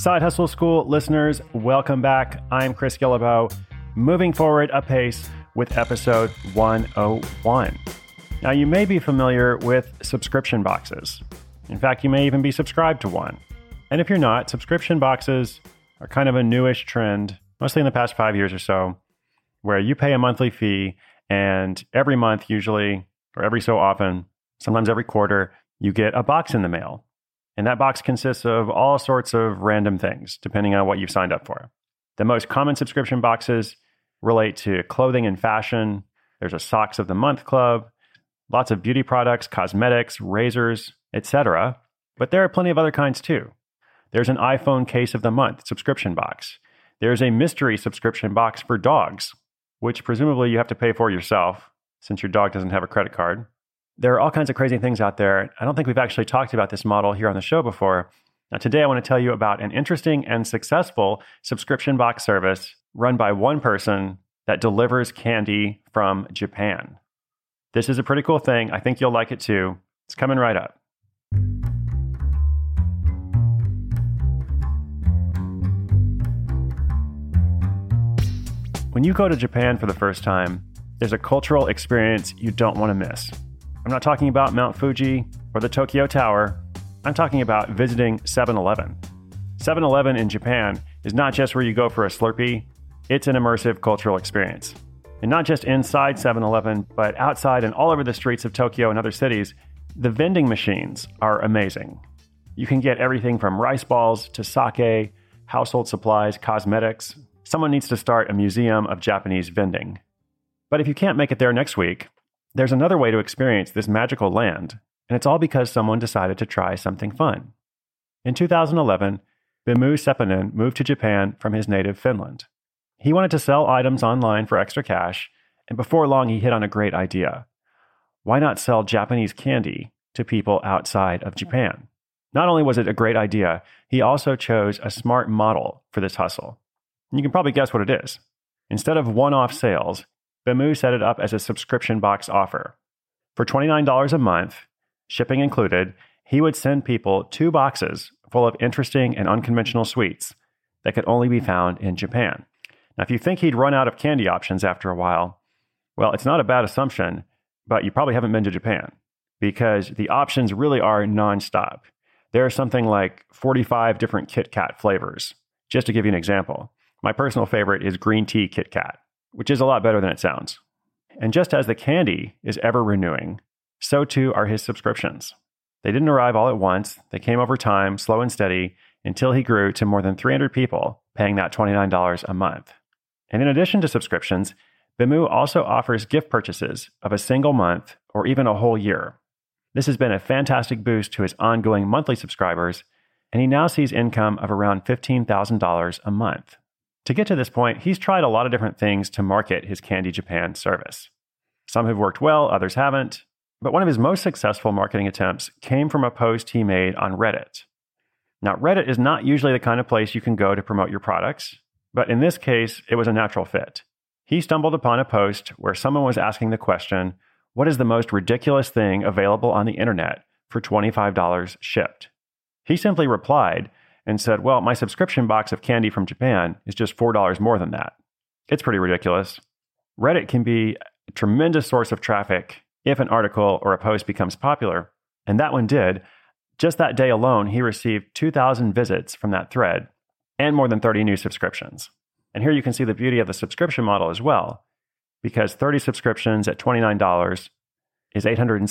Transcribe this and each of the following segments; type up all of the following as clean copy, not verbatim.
Side Hustle School listeners, welcome back. I'm Chris Guillebeau, moving forward apace with episode 101. Now, you may be familiar with subscription boxes. In fact, you may even be subscribed to one. And if you're not, subscription boxes are kind of a newish trend, mostly in the past 5 years or so, where you pay a monthly fee and every month usually, or every so often, sometimes every quarter, you get a box in the mail. And that box consists of all sorts of random things, depending on what you've signed up for. The most common subscription boxes relate to clothing and fashion. There's a Socks of the Month Club, lots of beauty products, cosmetics, razors, etc. But there are plenty of other kinds too. There's an iPhone Case of the Month subscription box. There's a mystery subscription box for dogs, which presumably you have to pay for yourself since your dog doesn't have a credit card. There are all kinds of crazy things out there. I don't think we've actually talked about this model here on the show before. Now, today I want to tell you about an interesting and successful subscription box service run by one person that delivers candy from Japan. This is a pretty cool thing. I think you'll like it too. It's coming right up. When you go to Japan for the first time, there's a cultural experience you don't want to miss. I'm not talking about Mount Fuji or the Tokyo Tower. I'm talking about visiting 7-Eleven. 7-Eleven in Japan is not just where you go for a Slurpee. It's an immersive cultural experience. And not just inside 7-Eleven, but outside and all over the streets of Tokyo and other cities, the vending machines are amazing. You can get everything from rice balls to sake, household supplies, cosmetics. Someone needs to start a museum of Japanese vending. But if you can't make it there next week, there's another way to experience this magical land, and it's all because someone decided to try something fun. In 2011, Bimmu Seppänen moved to Japan from his native Finland. He wanted to sell items online for extra cash, and before long he hit on a great idea. Why not sell Japanese candy to people outside of Japan? Not only was it a great idea, he also chose a smart model for this hustle. And you can probably guess what it is. Instead of one-off sales, Bimmu set it up as a subscription box offer. For $29 a month, shipping included, he would send people 2 boxes full of interesting and unconventional sweets that could only be found in Japan. Now, if you think he'd run out of candy options after a while, well, it's not a bad assumption, but you probably haven't been to Japan because the options really are nonstop. There are something like 45 different Kit Kat flavors. Just to give you an example, my personal favorite is green tea Kit Kat, which is a lot better than it sounds. And just as the candy is ever renewing, so too are his subscriptions. They didn't arrive all at once. They came over time, slow and steady, until he grew to more than 300 people paying that $29 a month. And in addition to subscriptions, Bimmu also offers gift purchases of a single month or even a whole year. This has been a fantastic boost to his ongoing monthly subscribers, and he now sees income of around $15,000 a month. To get to this point, he's tried a lot of different things to market his Candy Japan service. Some have worked well, others haven't. But one of his most successful marketing attempts came from a post he made on Reddit. Now, Reddit is not usually the kind of place you can go to promote your products, but in this case, it was a natural fit. He stumbled upon a post where someone was asking the question, what is the most ridiculous thing available on the internet for $25 shipped? He simply replied and said, well, my subscription box of candy from Japan is just $4 more than that. It's pretty ridiculous. Reddit can be a tremendous source of traffic if an article or a post becomes popular, and that one did. Just that day alone, he received 2,000 visits from that thread and more than 30 new subscriptions. And here you can see the beauty of the subscription model as well, because 30 subscriptions at $29 is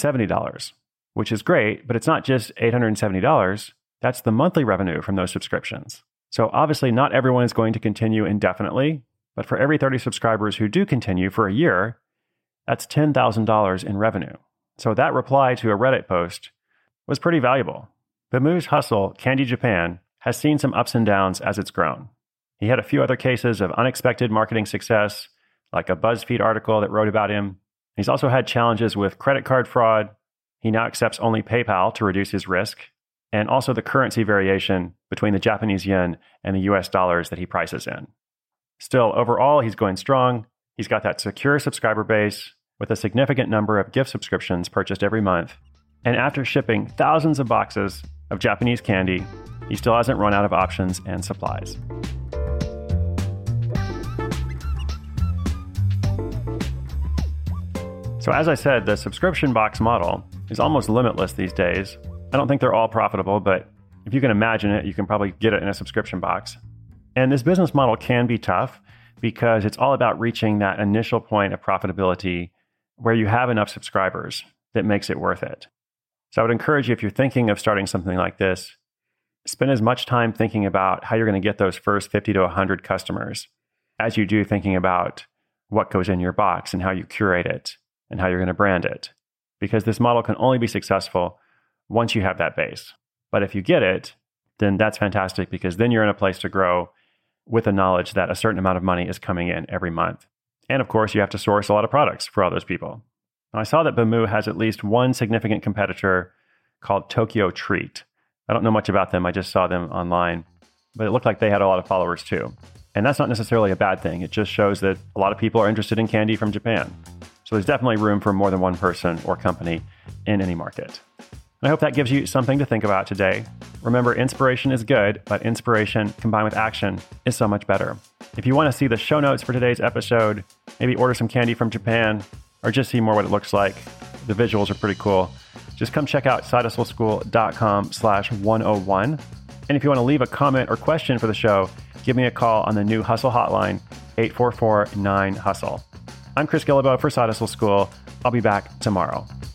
$870, which is great, but it's not just $870. That's the monthly revenue from those subscriptions. So obviously not everyone is going to continue indefinitely, but for every 30 subscribers who do continue for a year, that's $10,000 in revenue. So that reply to a Reddit post was pretty valuable. Bimmu's hustle, Candy Japan, has seen some ups and downs as it's grown. He had a few other cases of unexpected marketing success, like a BuzzFeed article that wrote about him. He's also had challenges with credit card fraud. He now accepts only PayPal to reduce his risk, and also the currency variation between the Japanese yen and the US dollars that he prices in. Still, overall, he's going strong. He's got that secure subscriber base with a significant number of gift subscriptions purchased every month. And after shipping thousands of boxes of Japanese candy, he still hasn't run out of options and supplies. So as I said, the subscription box model is almost limitless these days. I don't think they're all profitable, but if you can imagine it, you can probably get it in a subscription box. And this business model can be tough because it's all about reaching that initial point of profitability where you have enough subscribers that makes it worth it. So I would encourage you, if you're thinking of starting something like this, spend as much time thinking about how you're going to get those first 50 to 100 customers as you do thinking about what goes in your box and how you curate it and how you're going to brand it. Because this model can only be successful once you have that base. But if you get it, then that's fantastic because then you're in a place to grow with the knowledge that a certain amount of money is coming in every month. And of course, you have to source a lot of products for all those people. Now, I saw that Bambu has at least one significant competitor called Tokyo Treat. I don't know much about them. I just saw them online, but it looked like they had a lot of followers too. And that's not necessarily a bad thing. It just shows that a lot of people are interested in candy from Japan. So there's definitely room for more than one person or company in any market. I hope that gives you something to think about today. Remember, inspiration is good, but inspiration combined with action is so much better. If you want to see the show notes for today's episode, maybe order some candy from Japan, or just see more what it looks like, the visuals are pretty cool, just come check out sidehustleschool.com/101. And if you want to leave a comment or question for the show, give me a call on the new Hustle hotline, 844-9-HUSTLE. I'm Chris Guillebeau for Side Hustle School. I'll be back tomorrow.